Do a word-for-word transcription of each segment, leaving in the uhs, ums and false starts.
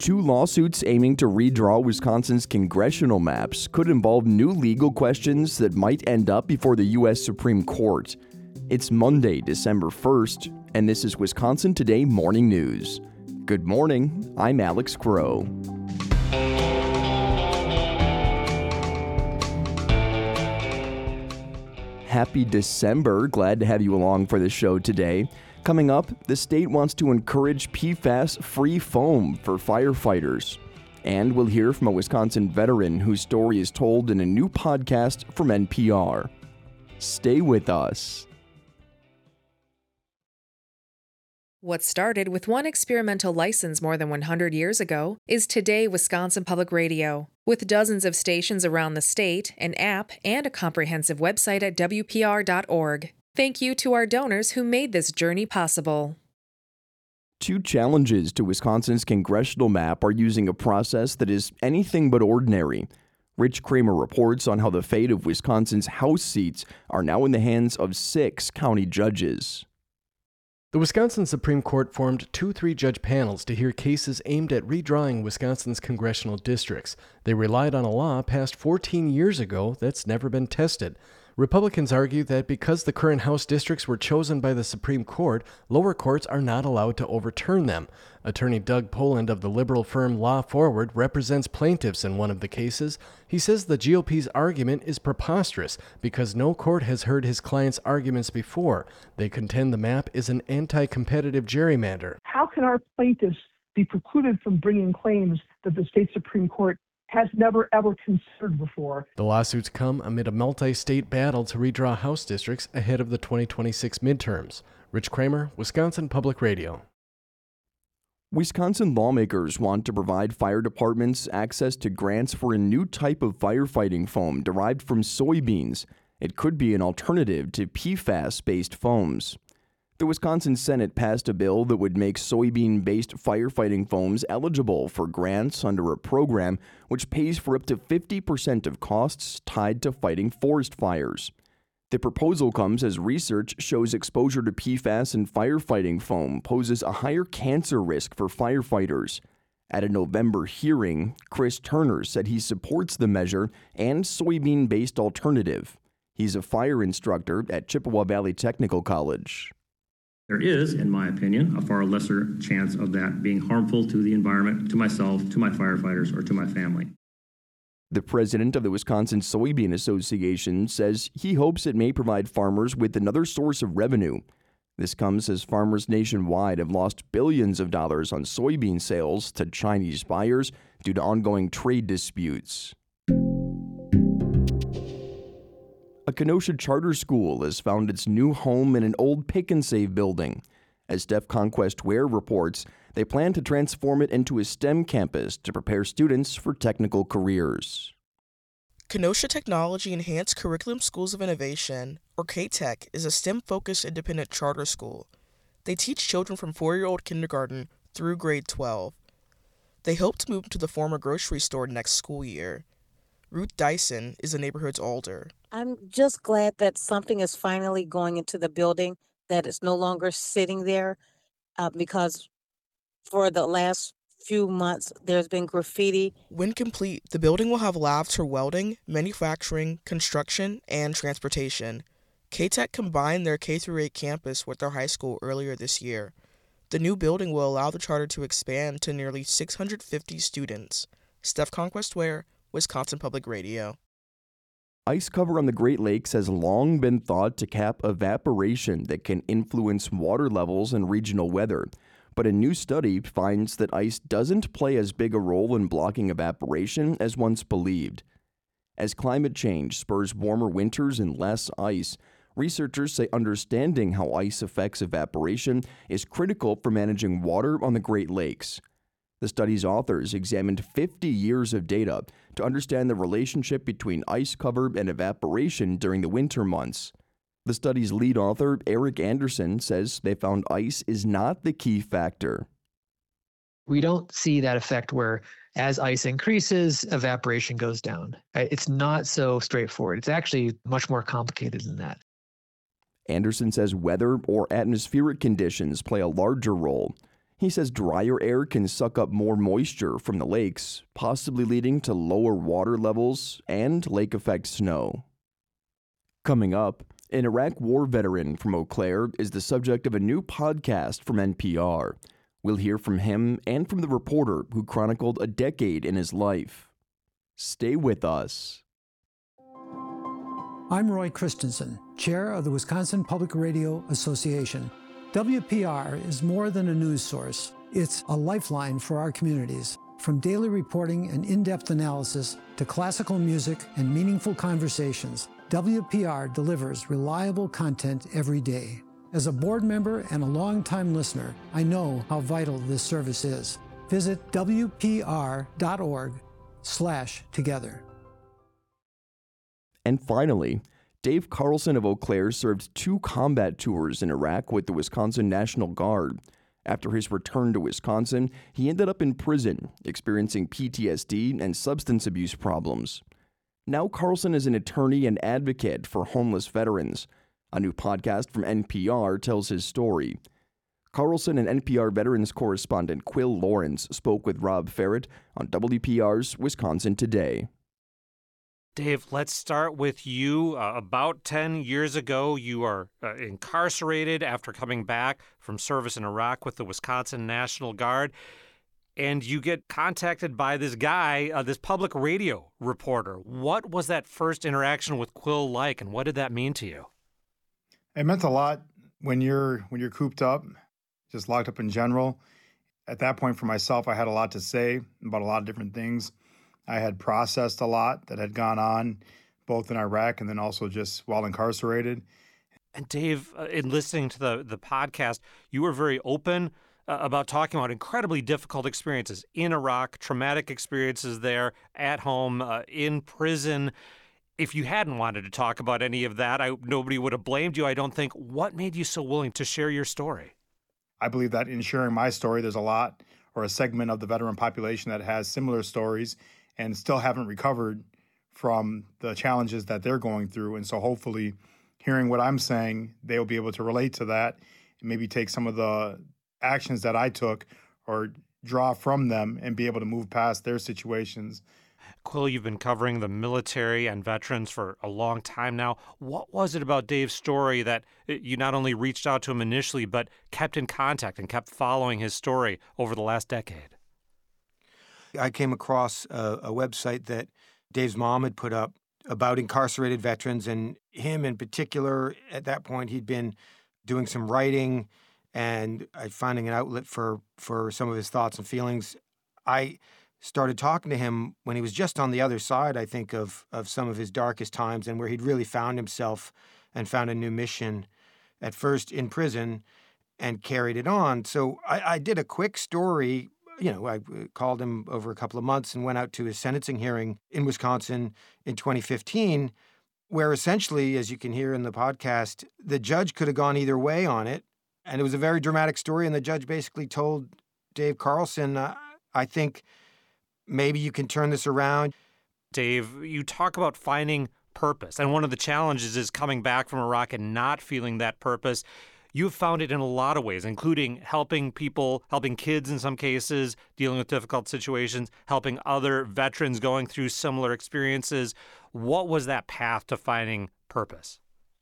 Two lawsuits aiming to redraw Wisconsin's congressional maps could involve new legal questions that might end up before the U S Supreme Court. It's Monday, December first, and this is Wisconsin Today Morning News. Good morning, I'm Alex Crow. Happy December. Glad to have you along for the show today. Coming up, the state wants to encourage P FAS-free foam for firefighters. And we'll hear from a Wisconsin veteran whose story is told in a new podcast from N P R. Stay with us. What started with one experimental license more than one hundred years ago is today Wisconsin Public Radio. With dozens of stations around the state, an app, and a comprehensive website at W P R dot org. Thank you to our donors who made this journey possible. Two challenges to Wisconsin's congressional map are using a process that is anything but ordinary. Rich Kramer reports on how the fate of Wisconsin's House seats are now in the hands of six county judges. The Wisconsin Supreme Court formed two three-judge panels to hear cases aimed at redrawing Wisconsin's congressional districts. They relied on a law passed fourteen years ago that's never been tested. Republicans argue that because the current House districts were chosen by the Supreme Court, lower courts are not allowed to overturn them. Attorney Doug Poland of the liberal firm Law Forward represents plaintiffs in one of the cases. He says the G O P's argument is preposterous because no court has heard his client's arguments before. They contend the map is an anti-competitive gerrymander. How can our plaintiffs be precluded from bringing claims that the state Supreme Court has never, ever considered before? The lawsuits come amid a multi-state battle to redraw House districts ahead of the twenty twenty-six midterms. Rich Kramer, Wisconsin Public Radio. Wisconsin lawmakers want to provide fire departments access to grants for a new type of firefighting foam derived from soybeans. It could be an alternative to P FAS-based foams. The Wisconsin Senate passed a bill that would make soybean-based firefighting foams eligible for grants under a program which pays for up to fifty percent of costs tied to fighting forest fires. The proposal comes as research shows exposure to P FAS in firefighting foam poses a higher cancer risk for firefighters. At a November hearing, Chris Turner said he supports the measure and soybean-based alternative. He's a fire instructor at Chippewa Valley Technical College. There is, in my opinion, a far lesser chance of that being harmful to the environment, to myself, to my firefighters, or to my family. The president of the Wisconsin Soybean Association says he hopes it may provide farmers with another source of revenue. This comes as farmers nationwide have lost billions of dollars on soybean sales to Chinese buyers due to ongoing trade disputes. A Kenosha charter school has found its new home in an old Pick and Save building. As Steph Conquest Ware reports, they plan to transform it into a STEM campus to prepare students for technical careers. Kenosha Technology Enhanced Curriculum Schools of Innovation, or K TECH, is a STEM-focused independent charter school. They teach children from four-year-old kindergarten through grade twelve. They hope to move to the former grocery store next school year. Ruth Dyson is the neighborhood's older. I'm just glad that something is finally going into the building, that it's no longer sitting there, uh, because for the last few months, there's been graffiti. When complete, the building will have labs for welding, manufacturing, construction, and transportation. K TECH combined their K through eight campus with their high school earlier this year. The new building will allow the charter to expand to nearly six hundred fifty students. Steph Conquest Ware, Wisconsin Public Radio. Ice cover on the Great Lakes has long been thought to cap evaporation that can influence water levels and regional weather. But a new study finds that ice doesn't play as big a role in blocking evaporation as once believed. As climate change spurs warmer winters and less ice, researchers say understanding how ice affects evaporation is critical for managing water on the Great Lakes. The study's authors examined fifty years of data to understand the relationship between ice cover and evaporation during the winter months. The study's lead author, Eric Anderson, says they found ice is not the key factor. We don't see that effect where as ice increases, evaporation goes down. It's not so straightforward. It's actually much more complicated than that. Anderson says weather or atmospheric conditions play a larger role. He says drier air can suck up more moisture from the lakes, possibly leading to lower water levels and lake effect snow. Coming up, an Iraq war veteran from Eau Claire is the subject of a new podcast from N P R. We'll hear from him and from the reporter who chronicled a decade in his life. Stay with us. I'm Roy Christensen, chair of the Wisconsin Public Radio Association. W P R is more than a news source. It's a lifeline for our communities. From daily reporting and in-depth analysis to classical music and meaningful conversations, W P R delivers reliable content every day. As a board member and a longtime listener, I know how vital this service is. Visit W P R dot org slash together. And finally, Dave Carlson of Eau Claire served two combat tours in Iraq with the Wisconsin National Guard. After his return to Wisconsin, he ended up in prison, experiencing P T S D and substance abuse problems. Now Carlson is an attorney and advocate for homeless veterans. A new podcast from N P R tells his story. Carlson and N P R veterans correspondent Quill Lawrence spoke with Rob Ferret on W P R's Wisconsin Today. Dave, let's start with you. Uh, about ten years ago, you are uh, incarcerated after coming back from service in Iraq with the Wisconsin National Guard, and you get contacted by this guy, uh, this public radio reporter. What was that first interaction with Quill like, and what did that mean to you? It meant a lot when you're when you're cooped up, just locked up in general. At that point, for myself, I had a lot to say about a lot of different things. I had processed a lot that had gone on, both in Iraq and then also just while incarcerated. And Dave, uh, in listening to the, the podcast, you were very open uh, about talking about incredibly difficult experiences in Iraq, traumatic experiences there, at home, uh, in prison. If you hadn't wanted to talk about any of that, I, nobody would have blamed you, I don't think. What made you so willing to share your story? I believe that in sharing my story, there's a lot or a segment of the veteran population that has similar stories and still haven't recovered from the challenges that they're going through. And so hopefully hearing what I'm saying, they'll be able to relate to that and maybe take some of the actions that I took or draw from them and be able to move past their situations. Quill, you've been covering the military and veterans for a long time now. What was it about Dave's story that you not only reached out to him initially, but kept in contact and kept following his story over the last decade? I came across a, a website that Dave's mom had put up about incarcerated veterans, and him in particular. At that point, he'd been doing some writing and finding an outlet for, for some of his thoughts and feelings. I started talking to him when he was just on the other side, I think, of, of some of his darkest times and where he'd really found himself and found a new mission, at first in prison, and carried it on. So I, I did a quick story. You know, I called him over a couple of months and went out to his sentencing hearing in Wisconsin in twenty fifteen, where essentially, as you can hear in the podcast, the judge could have gone either way on it. And it was a very dramatic story. And the judge basically told Dave Carlson, uh, I think maybe you can turn this around. Dave, you talk about finding purpose. And one of the challenges is coming back from Iraq and not feeling that purpose. You've found it in a lot of ways, including helping people, helping kids in some cases, dealing with difficult situations, helping other veterans going through similar experiences. What was that path to finding purpose?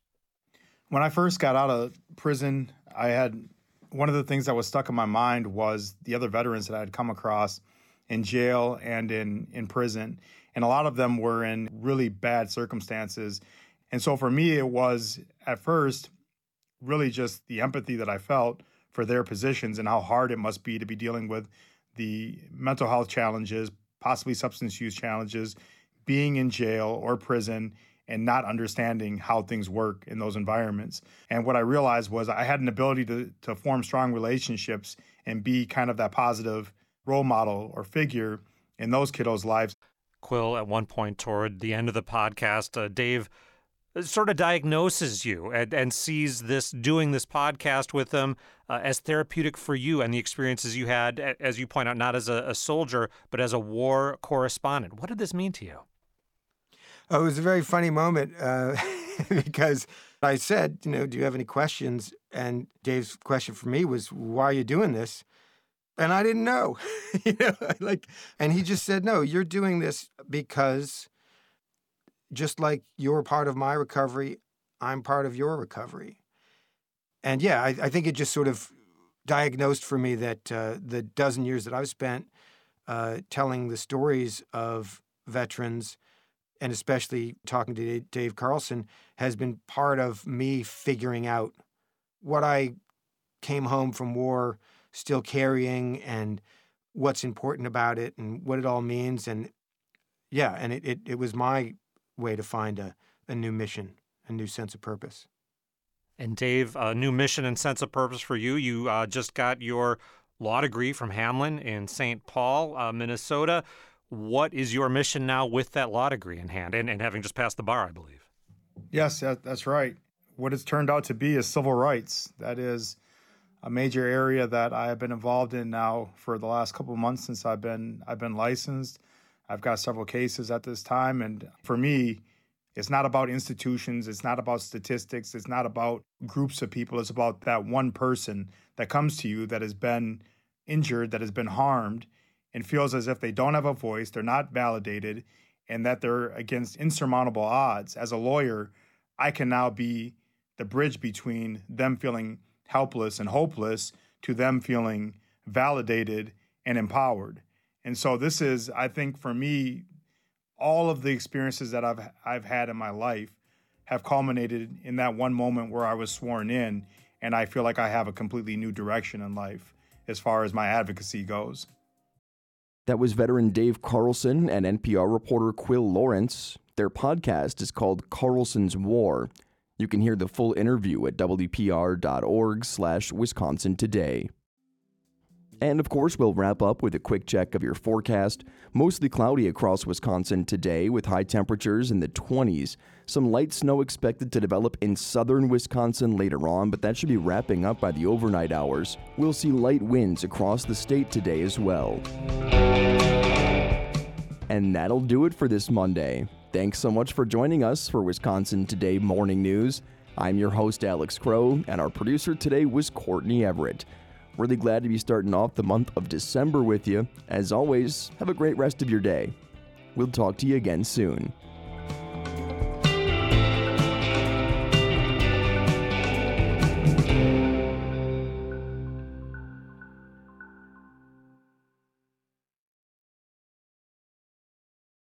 When I first got out of prison, I had one of the things that was stuck in my mind was the other veterans that I had come across in jail and in, in prison. And a lot of them were in really bad circumstances. And so for me, it was at first really just the empathy that I felt for their positions and how hard it must be to be dealing with the mental health challenges, possibly substance use challenges, being in jail or prison and not understanding how things work in those environments. And what I realized was I had an ability to, to form strong relationships and be kind of that positive role model or figure in those kiddos' lives. Quill, at one point toward the end of the podcast, uh, Dave sort of diagnoses you and, and sees this, doing this podcast with them uh, as therapeutic for you and the experiences you had, as you point out, not as a, a soldier, but as a war correspondent. What did this mean to you? Oh, it was a very funny moment uh, because I said, you know, do you have any questions? And Dave's question for me was, why are you doing this? And I didn't know, you know, like, and he just said, no, you're doing this because just like you're part of my recovery, I'm part of your recovery. And yeah, I, I think it just sort of diagnosed for me that uh, the dozen years that I've spent uh, telling the stories of veterans, and especially talking to Dave Carlson, has been part of me figuring out what I came home from war still carrying and what's important about it and what it all means. And yeah, and it, it, it was my way to find a, a new mission, a new sense of purpose. And Dave, a new mission and sense of purpose for you. You uh, just got your law degree from Hamline in Saint Paul, uh, Minnesota. What is your mission now with that law degree in hand and, and having just passed the bar, I believe? Yes, that, that's right. What it's turned out to be is civil rights. That is a major area that I have been involved in now for the last couple of months since I've been I've been licensed. I've got several cases at this time, and for me, it's not about institutions, it's not about statistics, it's not about groups of people, it's about that one person that comes to you that has been injured, that has been harmed, and feels as if they don't have a voice, they're not validated, and that they're against insurmountable odds. As a lawyer, I can now be the bridge between them feeling helpless and hopeless to them feeling validated and empowered. And so this is, I think, for me, all of the experiences that I've I've had in my life have culminated in that one moment where I was sworn in, and I feel like I have a completely new direction in life as far as my advocacy goes. That was veteran Dave Carlson and N P R reporter Quill Lawrence. Their podcast is called Carlson's War. You can hear the full interview at W P R dot org slash Wisconsin Today. And of course, we'll wrap up with a quick check of your forecast. Mostly cloudy across Wisconsin today with high temperatures in the twenties. Some light snow expected to develop in southern Wisconsin later on, but that should be wrapping up by the overnight hours. We'll see light winds across the state today as well. And that'll do it for this Monday. Thanks so much for joining us for Wisconsin Today Morning News. I'm your host, Alex Crow, and our producer today was Courtney Everett. Really glad to be starting off the month of December with you. As always, have a great rest of your day. We'll talk to you again soon.